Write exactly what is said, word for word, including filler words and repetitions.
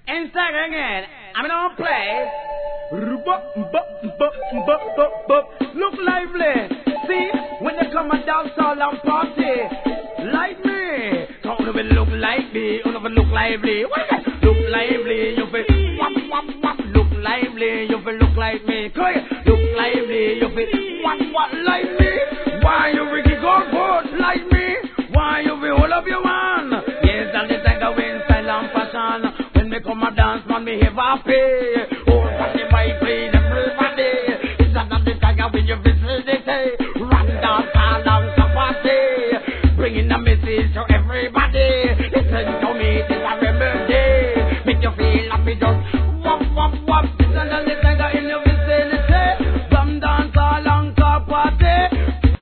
Inside again, I'm in on play. Look lively. See, when they come and dance all and party, like me. Come on, look like me. You never look lively. What is that? Look lively. You feel wap wap wap. Look lively. You feel look like me. Come here. Look lively. You feel wap wap like me. Why you Ricky Goldfoot like me? Why you feel all of your man? Yes, and the tiger win style and fashion. When me come and dance, man, me have a pay. Oh, but the mic play everybody. It's not the tiger when you visit it. Run down, all down, party. Bringing the message to everybody.